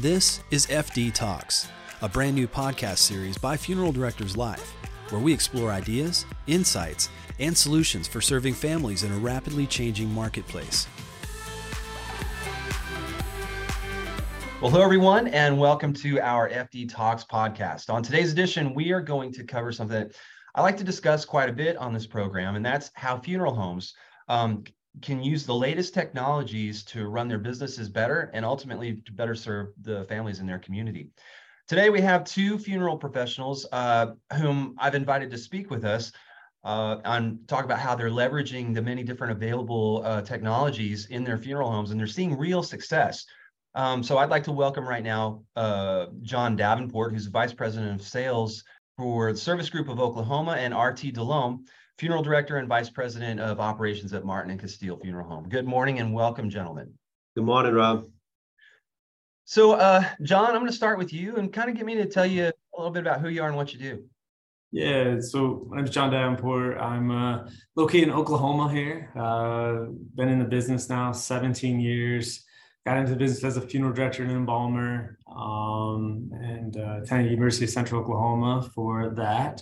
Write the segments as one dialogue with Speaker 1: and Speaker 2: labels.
Speaker 1: This is FD Talks, a brand new podcast series by Funeral Directors Live, where we explore ideas, insights, and solutions for serving families in a rapidly changing marketplace.
Speaker 2: Well, hello everyone, and welcome to our FD Talks podcast. On today's edition, we are going to cover something that I like to discuss quite a bit on this program, and that's how funeral homes can use the latest technologies to run their businesses better and ultimately to better serve the families in their community. Today, we have two funeral professionals whom I've invited to speak with us on talk about how they're leveraging the many different available technologies in their funeral homes, and they're seeing real success. So I'd like to welcome right now John Davenport, who's the Vice President of Sales for the Service Group of Oklahoma, and R.T. Delhomme, Funeral Director and Vice President of Operations at Martin and Castile Funeral Home. Good morning and welcome, gentlemen.
Speaker 3: Good morning, Rob.
Speaker 2: So, John, I'm going to start with you and kind of get me to tell you a little bit about who you are and what you do.
Speaker 4: Yeah, so my name is John Davenport. I'm located in Oklahoma here. Been in the business now 17 years. Got into the business as a funeral director and embalmer, and attended University of Central Oklahoma for that.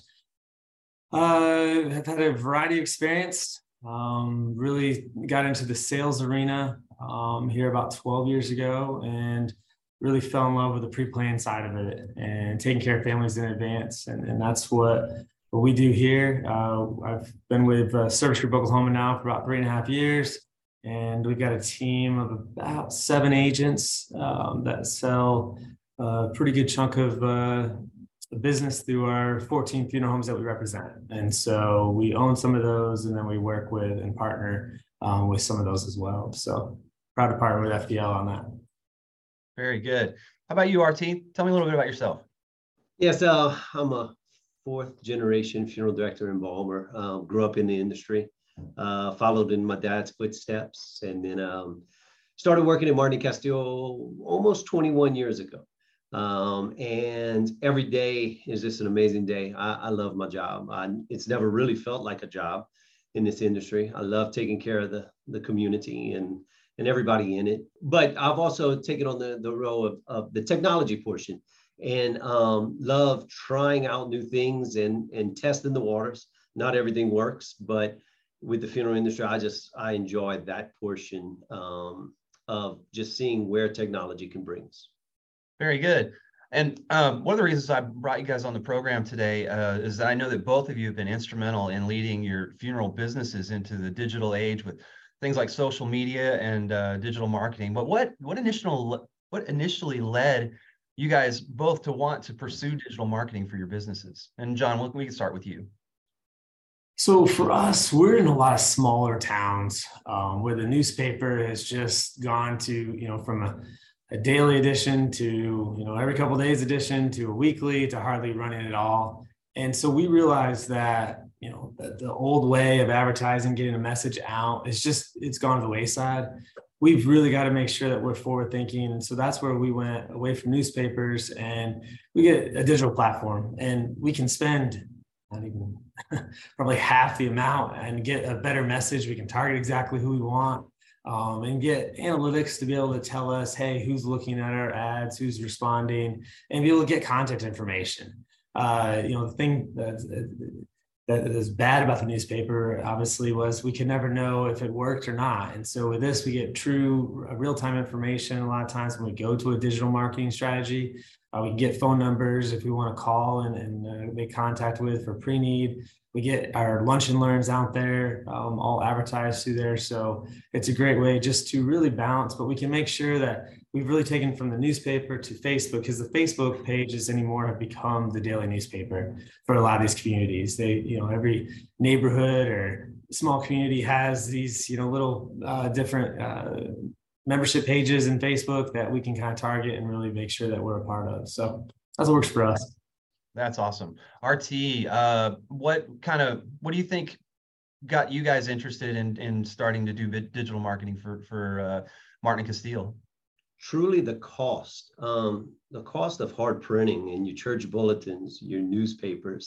Speaker 4: I've had a variety of experience. Really got into the sales arena here about 12 years ago, and really fell in love with the pre-plan side of it and taking care of families in advance. And that's what we do here. I've been with Service Group Oklahoma now for about 3.5 years. And we've got a team of about 7 agents that sell a pretty good chunk of business through our 14 funeral homes that we represent. And so we own some of those, and then we work with and partner with some of those as well. So proud to partner with FDL on that.
Speaker 2: Very good. How about you, RT? Tell me a little bit about yourself.
Speaker 3: Yes, I'm a 4th generation funeral director and embalmer. Grew up in the industry. Followed in my dad's footsteps, and then started working at Martin Castile almost 21 years ago. And every day is just an amazing day. I love my job. It's never really felt like a job in this industry. I love taking care of the community and everybody in it. But I've also taken on the role of the technology portion, and love trying out new things and testing the waters. Not everything works, but with the funeral industry, I enjoy that portion of just seeing where technology can bring us.
Speaker 2: Very good. And one of the reasons I brought you guys on the program today is that I know that both of you have been instrumental in leading your funeral businesses into the digital age with things like social media and digital marketing. But what initially led you guys both to want to pursue digital marketing for your businesses? And John, we can start with you.
Speaker 4: So for us, we're in a lot of smaller towns where the newspaper has just gone to, from a daily edition to, every couple of days edition to a weekly to hardly running at all. And so we realized that, the old way of advertising, getting a message out, it's gone to the wayside. We've really got to make sure that we're forward thinking. And so that's where we went away from newspapers, and we get a digital platform, and we can spend not even probably half the amount and get a better message. We can target exactly who we want and get analytics to be able to tell us, hey, who's looking at our ads, who's responding, and be able to get contact information. The thing that is bad about the newspaper, obviously, was we could never know if it worked or not. And so with this, we get true real-time information. A lot of times when we go to a digital marketing strategy, we can get phone numbers if we want to call and make contact with for pre-need. We get our lunch and learns out there, all advertised through there. So it's a great way just to really balance, but we can make sure that we've really taken from the newspaper to Facebook, because the Facebook pages anymore have become the daily newspaper for a lot of these communities. They, every neighborhood or small community has these, little different membership pages in Facebook that we can kind of target and really make sure that we're a part of. So that's what works for us.
Speaker 2: That's awesome. RT, what do you think got you guys interested in starting to do digital marketing for Martin and Castile?
Speaker 3: Truly the cost of hard printing and your church bulletins, your newspapers,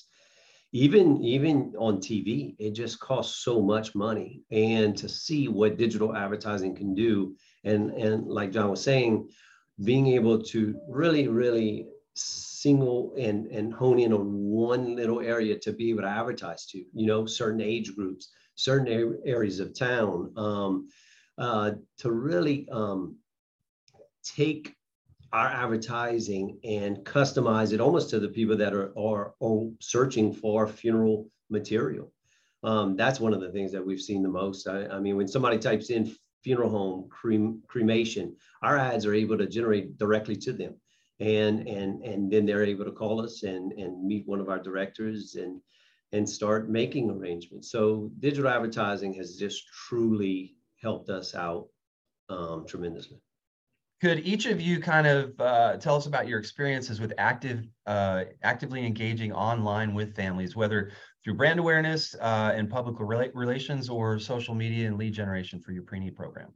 Speaker 3: even on TV, it just costs so much money. And to see what digital advertising can do, and like John was saying, being able to really single and hone in on one little area to be able to advertise to, certain age groups, certain areas of town, to really take our advertising and customize it almost to the people that are searching for funeral material. That's one of the things that we've seen the most. I mean, when somebody types in funeral home cremation, our ads are able to generate directly to them. And then they're able to call us and meet one of our directors and start making arrangements. So digital advertising has just truly helped us out tremendously.
Speaker 2: Could each of you kind of tell us about your experiences with actively engaging online with families, whether through brand awareness and public relations or social media and lead generation for your pre-need program?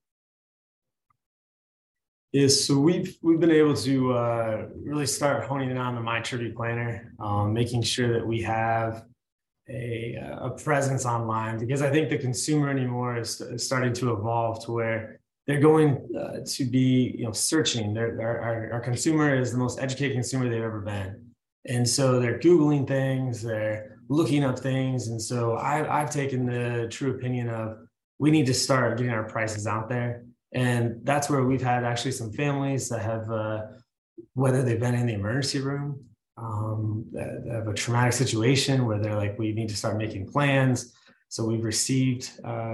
Speaker 4: Yes, so we've been able to really start honing in on the My Tribute Planner, making sure that we have a presence online, because I think the consumer anymore is starting to evolve to where they're going to be, searching. Our consumer is the most educated consumer they've ever been, and so they're Googling things, they're looking up things, and so I've taken the true opinion of we need to start getting our prices out there. And that's where we've had actually some families that have, whether they've been in the emergency room, that have a traumatic situation where they're like, we need to start making plans. So we've received,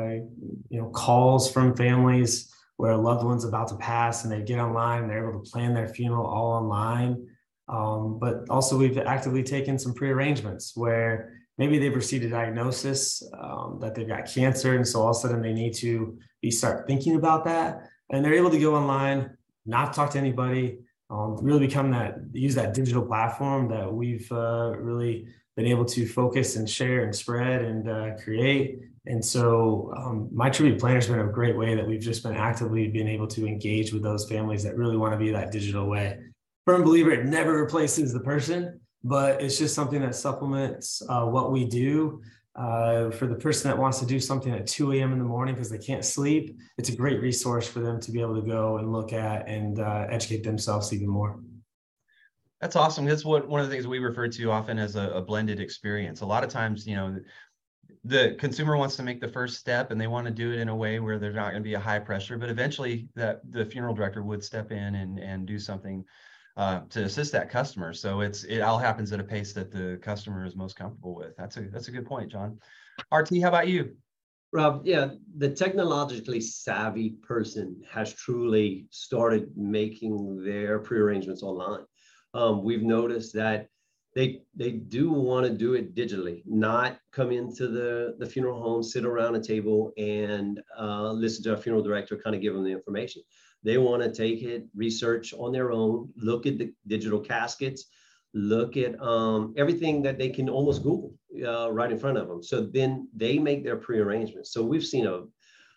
Speaker 4: calls from families where a loved one's about to pass and they get online and they're able to plan their funeral all online. But also we've actively taken some pre-arrangements where maybe they've received a diagnosis that they've got cancer. And so all of a sudden they need to start thinking about that. And they're able to go online, not talk to anybody, really use that digital platform that we've really been able to focus and share and spread and create. And so My Tribute Planner has been a great way that we've just been actively being able to engage with those families that really want to be that digital way. Firm believer, it never replaces the person, but it's just something that supplements what we do. For the person that wants to do something at 2 a.m. in the morning because they can't sleep, it's a great resource for them to be able to go and look at and educate themselves even more.
Speaker 2: That's awesome. That's one of the things we refer to often as a blended experience. A lot of times, the consumer wants to make the first step and they want to do it in a way where there's not going to be a high pressure, but eventually the funeral director would step in and do something to assist that customer. So it all happens at a pace that the customer is most comfortable with. That's a good point, John. RT, how about you?
Speaker 3: Rob, yeah, the technologically savvy person has truly started making their pre-arrangements online. We've noticed that they do want to do it digitally, not come into the funeral home, sit around a table and listen to a funeral director kind of give them the information. They want to take it, research on their own, look at the digital caskets, look at everything that they can almost Google right in front of them. So then they make their pre-arrangements. So we've seen a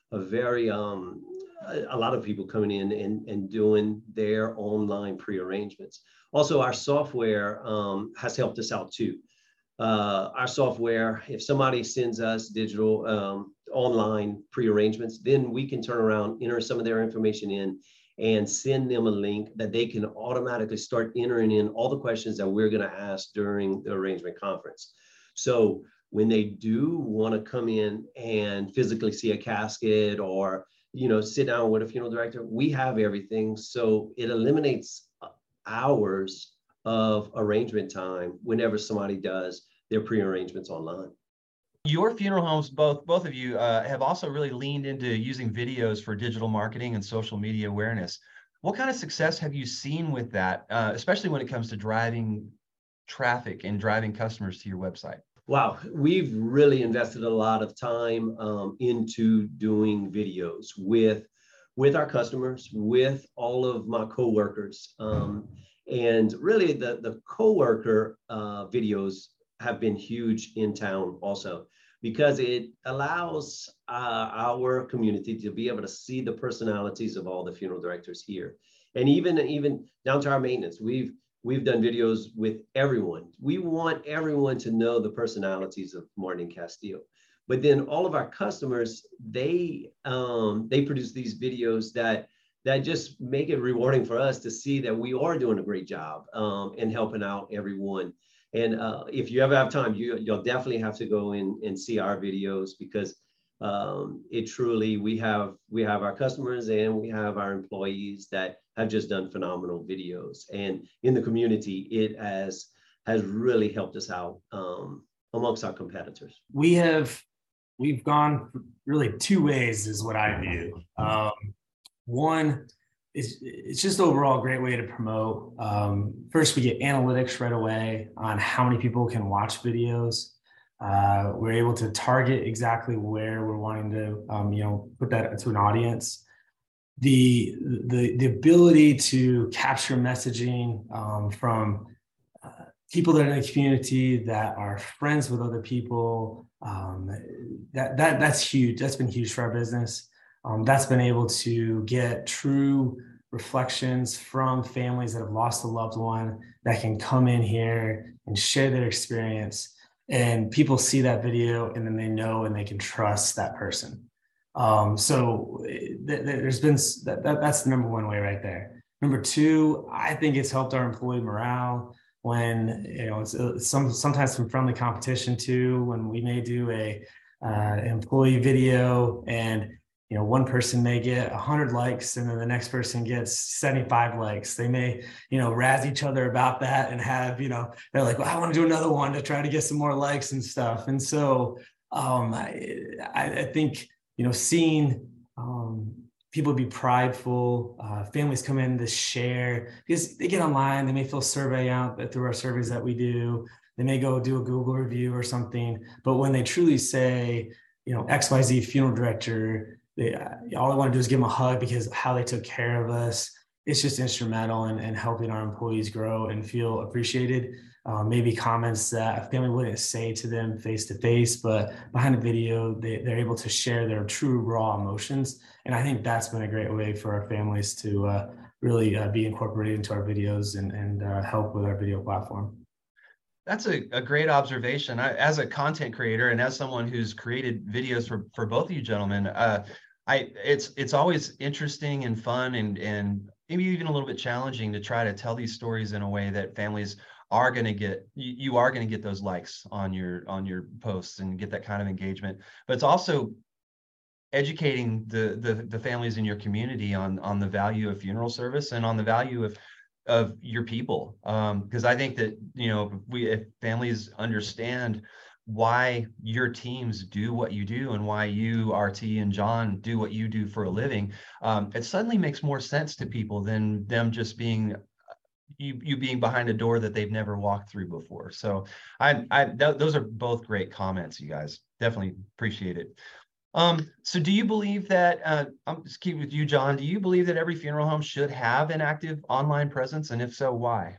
Speaker 3: lot of people coming in and doing their online pre-arrangements. Also, our software has helped us out too. Our software, if somebody sends us digital online pre-arrangements, then we can turn around, enter some of their information in and send them a link that they can automatically start entering in all the questions that we're going to ask during the arrangement conference. So when they do want to come in and physically see a casket or, sit down with a funeral director, we have everything. So it eliminates hours of arrangement time whenever somebody does their pre-arrangements online.
Speaker 2: Your funeral homes, both of you, have also really leaned into using videos for digital marketing and social media awareness. What kind of success have you seen with that, especially when it comes to driving traffic and driving customers to your website?
Speaker 3: Wow, we've really invested a lot of time into doing videos with our customers, with all of my coworkers. And really the coworker videos have been huge in town also, because it allows our community to be able to see the personalities of all the funeral directors here. And even down to our maintenance, we've done videos with everyone. We want everyone to know the personalities of Martin Castillo. But then all of our customers, they produce these videos that that just make it rewarding for us to see that we are doing a great job and helping out everyone. And if you ever have time, you'll definitely have to go in and see our videos, because it truly, we have our customers and we have our employees that have just done phenomenal videos. And in the community, it has really helped us out amongst our competitors.
Speaker 4: We've gone really two ways is what I view. One, it's just overall a great way to promote. First, we get analytics right away on how many people can watch videos. We're able to target exactly where we're wanting to, put that to an audience. The ability to capture messaging from people that are in the community that are friends with other people, that's huge. That's been huge for our business. That's been able to get true reflections from families that have lost a loved one that can come in here and share their experience. And people see that video and then they know and they can trust that person. So there's been that's the number one way right there. Number two, I think it's helped our employee morale when, it's sometimes some friendly competition too, when we may do a employee video and, one person may get 100 likes and then the next person gets 75 likes. They may, razz each other about that and have, they're like, well, I want to do another one to try to get some more likes and stuff. And so I think, seeing people be prideful, families come in to share, because they get online, they may fill a survey out through our surveys that we do. They may go do a Google review or something. But when they truly say, XYZ funeral director, all I want to do is give them a hug because of how they took care of us. It's just instrumental in helping our employees grow and feel appreciated. Maybe comments that a family wouldn't say to them face to face, but behind the video, they're able to share their true raw emotions. And I think that's been a great way for our families to really be incorporated into our videos and help with our video platform.
Speaker 2: That's a great observation. As a content creator and as someone who's created videos for both of you gentlemen, it's always interesting and fun and maybe even a little bit challenging to try to tell these stories in a way that families are going to get, you are going to get those likes on your posts and get that kind of engagement. But it's also educating the families in your community on the value of funeral service and on the value of your people. Because I think that, if families understand why your teams do what you do and why you, RT and John, do what you do for a living, it suddenly makes more sense to people than them just being you being behind a door that they've never walked through before. So those are both great comments, you guys. Definitely appreciate it. So do you believe that, I'm just keep with you, John, do you believe that every funeral home should have an active online presence? And if so, why?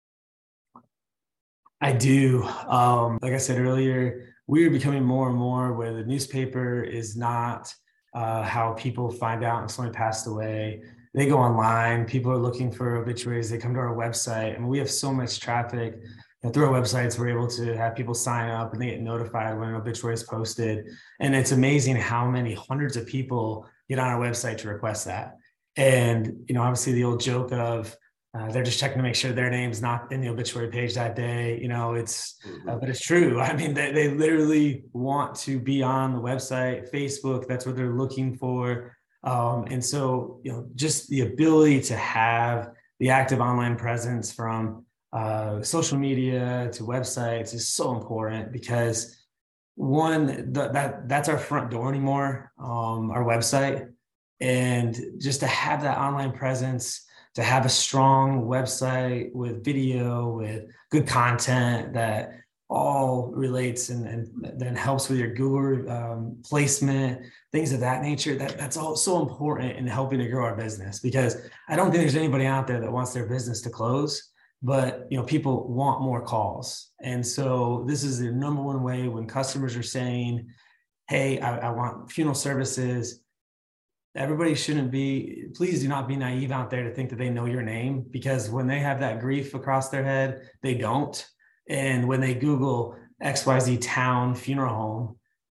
Speaker 4: I do. Like I said earlier, we are becoming more and more where the newspaper is not how people find out if somebody passed away. They go online. People are looking for obituaries. They come to our website. and we have so much traffic through our websites. We're able to have people sign up and they get notified when an obituary is posted. And it's amazing how many hundreds of people get on our website to request that. And, obviously the old joke of they're just checking to make sure their name's not in the obituary page that day. But it's true. I mean, they literally want to be on the website, Facebook. That's what they're looking for. And so, just the ability to have the active online presence from social media to websites is so important because one, that's our front door anymore, our website. And just to have that online presence, to have a strong website with video, with good content that all relates and then helps with your Google placement, things of that nature, that's all so important in helping to grow our business, because I don't think there's anybody out there that wants their business to close, but people want more calls. And so this is the number one way when customers are saying, hey, I want funeral services. Everybody please do not be naive out there to think that they know your name, because when they have that grief across their head, they don't. And when they Google XYZ town funeral home,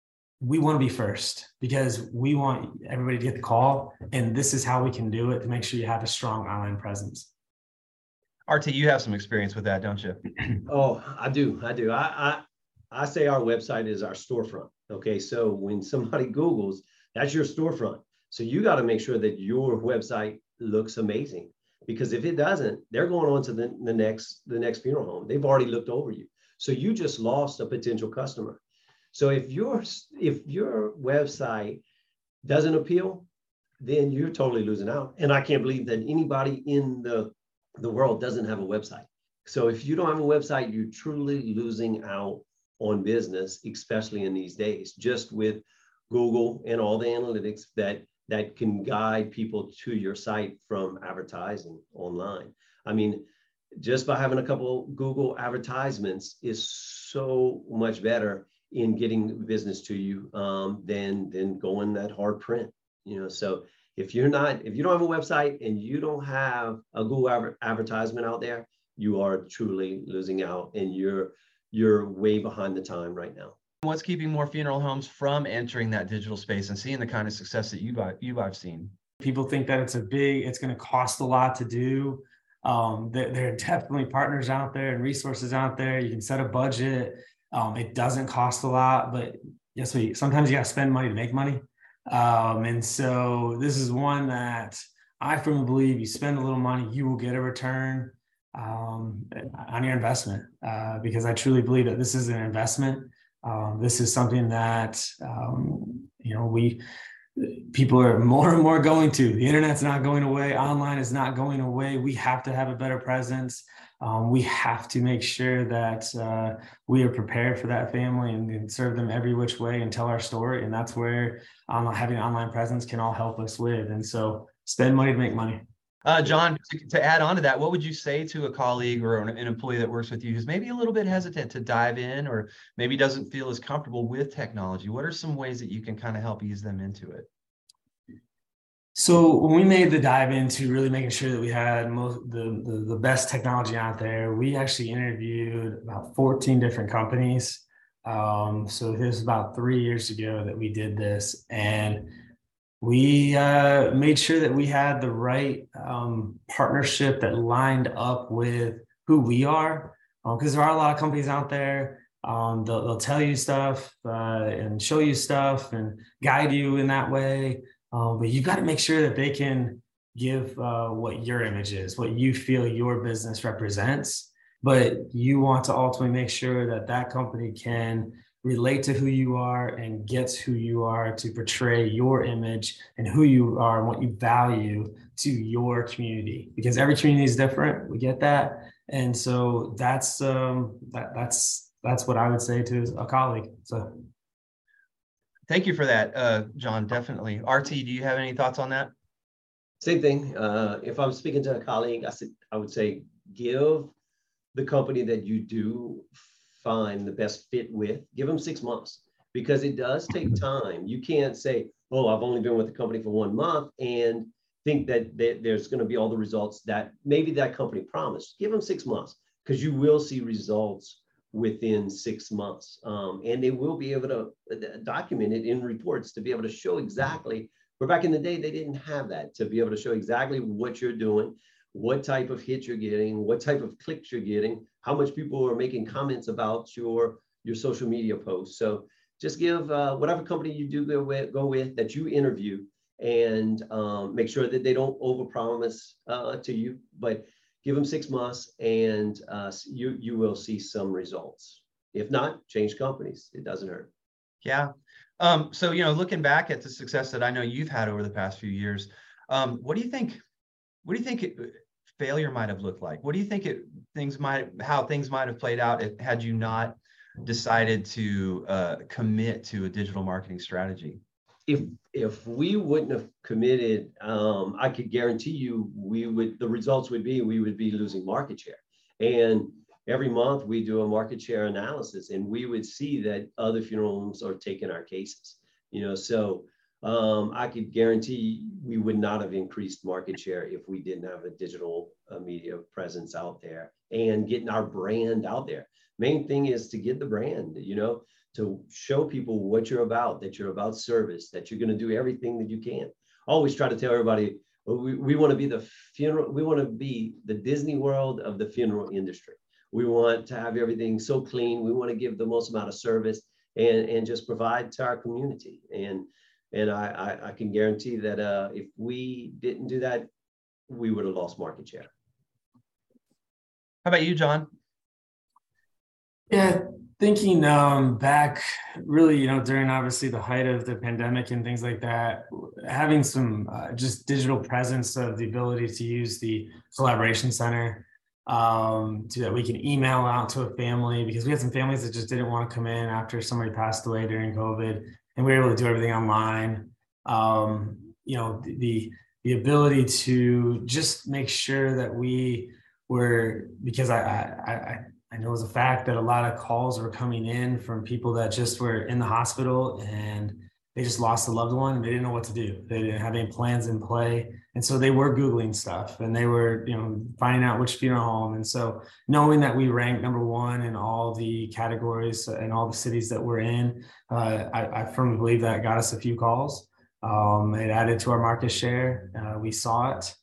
Speaker 4: we want to be first because we want everybody to get the call. And this is how we can do it to make sure you have a strong online presence.
Speaker 2: RT, you have some experience with that, don't you?
Speaker 3: Oh, I do. I say our website is our storefront. Okay. So when somebody Googles, that's your storefront. So you got to make sure that your website looks amazing, because if it doesn't, they're going on to the next funeral home. They've already looked over you. So you just lost a potential customer. So if your website doesn't appeal, then you're totally losing out. And I can't believe that anybody in the world doesn't have a website. So if you don't have a website, you're truly losing out on business, especially in these days, just with Google and all the analytics that can guide people to your site from advertising online. I mean, just by having a couple Google advertisements is so much better in getting business to you than going that hard print. So if you don't have a website and you don't have a Google advertisement out there, you are truly losing out, and you're way behind the time right now.
Speaker 2: What's keeping more funeral homes from entering that digital space and seeing the kind of success that you've seen?
Speaker 4: People think that it's going to cost a lot to do. There are definitely partners out there and resources out there. You can set a budget. It doesn't cost a lot, but sometimes you got to spend money to make money. And so this is one that I firmly believe you spend a little money, you will get a return on your investment, because I truly believe that this is an investment. This is something that, people are more and more going to. The internet's not going away. Online is not going away. We have to have a better presence. We have to make sure that we are prepared for that family and serve them every which way and tell our story. And that's where having an online presence can all help us with. And so spend money to make money.
Speaker 2: John, to add on to that, what would you say to a colleague or an employee that works with you who's maybe a little bit hesitant to dive in, or maybe doesn't feel as comfortable with technology? What are some ways that you can kind of help ease them into it?
Speaker 4: So when we made the dive into really making sure that we had the best technology out there, we actually interviewed about 14 different companies. So this was about 3 years ago that we did this, and we made sure that we had the right partnership that lined up with who we are, because there are a lot of companies out there. They'll tell you stuff and show you stuff and guide you in that way. But you've got to make sure that they can give what your image is, what you feel your business represents. But you want to ultimately make sure that that company can relate to who you are and gets who you are to portray your image and who you are and what you value to your community, because every community is different. We get that. And so that's what I would say to a colleague. So
Speaker 2: thank you for that, John. Definitely. RT, do you have any thoughts on that?
Speaker 3: Same thing. If I'm speaking to a colleague, I would say give the company that you do find the best fit with, give them 6 months, because it does take time. You can't say, oh, I've only been with the company for 1 month and think that there's going to be all the results that maybe that company promised. Give them 6 months, because you will see results within 6 months. And they will be able to document it in reports to be able to show exactly, where back in the day, they didn't have that, to be able to show exactly what you're doing, what type of hits you're getting, what type of clicks you're getting, how much people are making comments about your social media posts. So just give whatever company you do go with that you interview, and make sure that they don't overpromise to you, but give them 6 months, and you will see some results. If not, change companies. It doesn't hurt.
Speaker 2: Yeah. So, looking back at the success that I know you've had over the past few years, what do you think failure might have looked like? What do you think how things might have played out had you not decided to commit to a digital marketing strategy?
Speaker 3: If we wouldn't have committed, I could guarantee you the results would be we would be losing market share. And every month we do a market share analysis, and we would see that other funeral homes are taking our cases. So I could guarantee we would not have increased market share if we didn't have a digital media presence out there and getting our brand out there. Main thing is to get the brand, to show people what you're about, that you're about service, that you're going to do everything that you can. I always try to tell everybody, we want to be we want to be the Disney World of the funeral industry. We want to have everything so clean. We want to give the most amount of service and just provide to our community. And I can guarantee that if we didn't do that, we would have lost market share.
Speaker 2: How about you, John?
Speaker 4: Yeah, thinking back really, during obviously the height of the pandemic and things like that, having some just digital presence of the ability to use the collaboration center so that we can email out to a family, because we had some families that just didn't want to come in after somebody passed away during COVID, and we were able to do everything online. The ability to just make sure that we were, because I know as a fact that a lot of calls were coming in from people that just were in the hospital and they just lost a loved one and they didn't know what to do. They didn't have any plans in play. And so they were Googling stuff and they were, finding out which funeral home. And so knowing that we ranked #1 in all the categories and all the cities that we're in, I firmly believe that got us a few calls. It added to our market share. We saw it.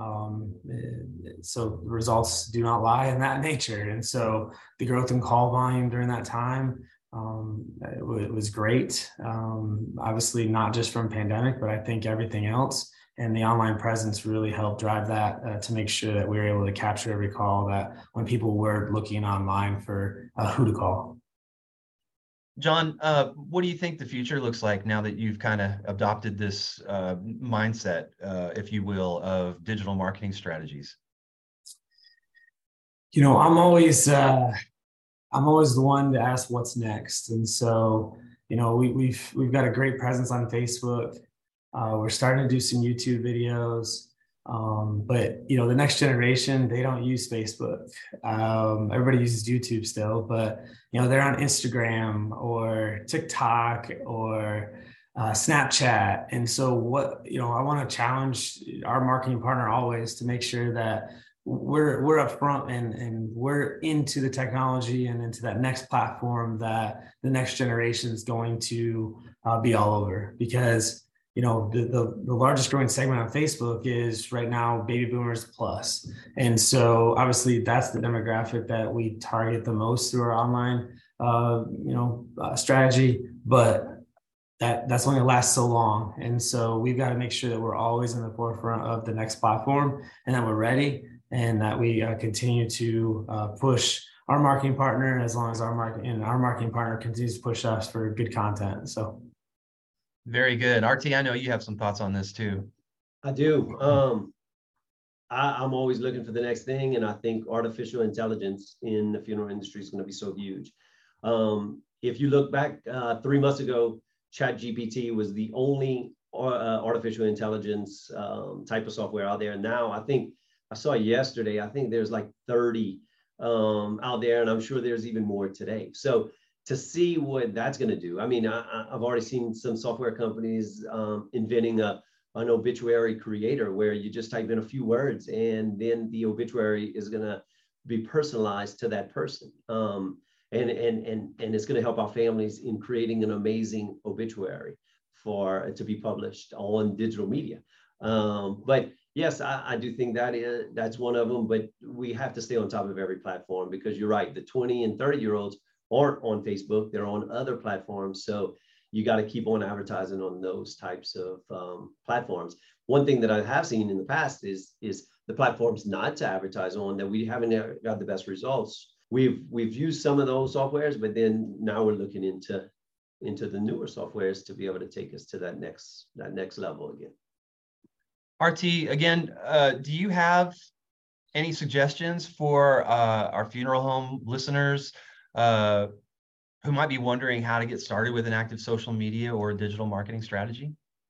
Speaker 4: So the results do not lie in that nature. And so the growth in call volume during that time, it was great. Obviously not just from pandemic, but I think everything else. And the online presence really helped drive that to make sure that we were able to capture every call, that when people were looking online for who to call.
Speaker 2: John, what do you think the future looks like now that you've kind of adopted this mindset, if you will, of digital marketing strategies?
Speaker 4: I'm always the one to ask what's next. And so, we've got a great presence on Facebook. We're starting to do some YouTube videos. But the next generation, they don't use Facebook. Everybody uses YouTube still, but they're on Instagram or TikTok or Snapchat. And so I want to challenge our marketing partner always to make sure that we're up front and we're into the technology and into that next platform that the next generation is going to be all over, because the largest growing segment on Facebook is right now baby boomers plus. And so obviously that's the demographic that we target the most through our online, strategy, but that's only lasts so long. And so we've got to make sure that we're always in the forefront of the next platform and that we're ready and that we continue to push our marketing partner as long as our marketing partner continues to push us for good content. So.
Speaker 2: Very good. RT, I know you have some thoughts on this too.
Speaker 3: I do. I'm always looking for the next thing. And I think artificial intelligence in the funeral industry is going to be so huge. If you look back 3 months ago, ChatGPT was the only artificial intelligence type of software out there. Now, I think I saw yesterday, I think there's like 30 out there, and I'm sure there's even more today. So to see what that's going to do. I mean, I've already seen some software companies inventing an obituary creator where you just type in a few words and then the obituary is going to be personalized to that person. And it's going to help our families in creating an amazing obituary to be published on digital media. But yes, I do think that's one of them, but we have to stay on top of every platform, because you're right, the 20 and 30-year-olds aren't on Facebook, they're on other platforms. So you got to keep on advertising on those types of platforms. One thing that I have seen in the past is the platforms not to advertise on that we haven't got the best results. We've used some of those softwares, but then now we're looking into the newer softwares to be able to take us to that next level again.
Speaker 2: RT, again, do you have any suggestions for our funeral home listeners who might be wondering how to get started with an active social media or digital marketing strategy?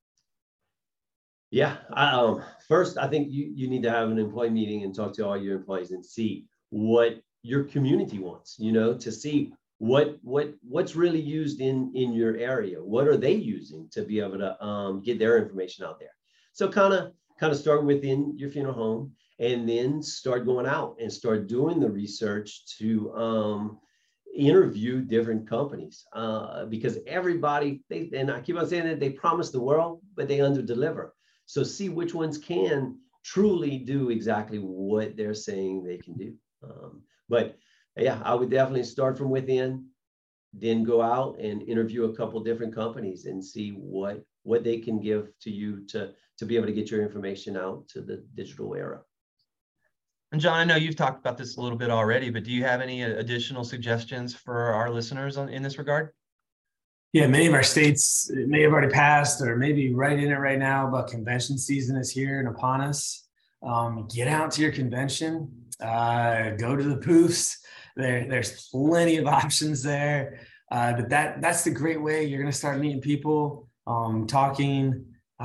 Speaker 3: Yeah, first, I think you need to have an employee meeting and talk to all your employees and see what your community wants, to see what's really used in your area. What are they using to be able to get their information out there? So kind of start within your funeral home, and then start going out and start doing the research to interview different companies, because everybody, and I keep on saying that, they promise the world, but they underdeliver. So see which ones can truly do exactly what they're saying they can do. But yeah, I would definitely start from within, then go out and interview a couple different companies and see what they can give to you to be able to get your information out to the digital era.
Speaker 2: And John, I know you've talked about this a little bit already, but do you have any additional suggestions for our listeners in this regard?
Speaker 4: Yeah, many of our states may have already passed or maybe right in it right now, but convention season is here and upon us. Get out to your convention, go to the booths. There's plenty of options there. But that's the great way you're going to start meeting people, talking.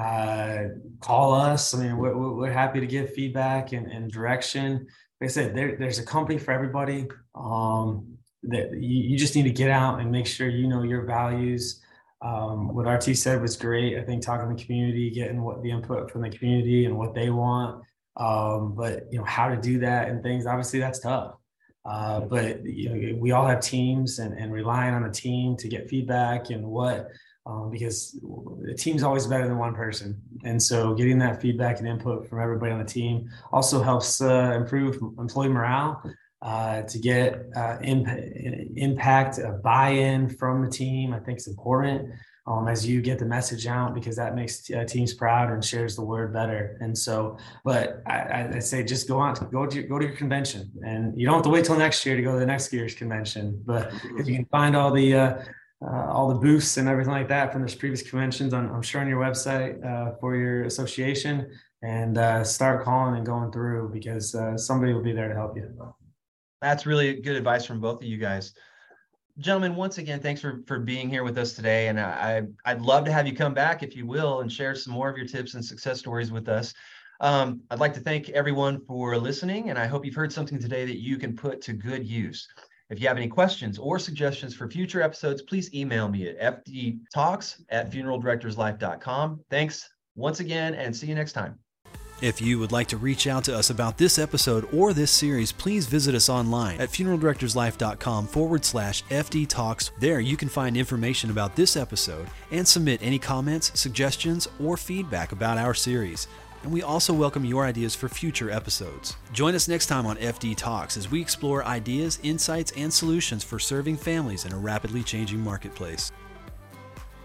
Speaker 4: Call us. I mean, we're happy to give feedback and direction. Like I said, there's a company for everybody. That you just need to get out and make sure you know your values. What RT said was great. I think talking to the community, getting what the input from the community and what they want. But how to do that and things, obviously that's tough. But we all have teams, and relying on a team to get feedback and because the team's always better than one person. And so getting that feedback and input from everybody on the team also helps improve employee morale, to get impact, buy-in from the team. I think it's important as you get the message out, because that makes teams proud and shares the word better. And so, but I say just go to your convention, and you don't have to wait till next year to go to the next year's convention. But if you can find all the booths and everything like that from those previous conventions, I'm sure on your website for your association, and start calling and going through, because somebody will be there to help you.
Speaker 2: That's really good advice from both of you guys. Gentlemen, once again, thanks for being here with us today. And I'd love to have you come back, if you will, and share some more of your tips and success stories with us. I'd like to thank everyone for listening, and I hope you've heard something today that you can put to good use. If you have any questions or suggestions for future episodes, please email me at fdtalks@funeraldirectorslife.com. Thanks once again, and see you next time.
Speaker 1: If you would like to reach out to us about this episode or this series, please visit us online at funeraldirectorslife.com/FD Talks. There you can find information about this episode and submit any comments, suggestions, or feedback about our series. And we also welcome your ideas for future episodes. Join us next time on FD Talks as we explore ideas, insights, and solutions for serving families in a rapidly changing marketplace.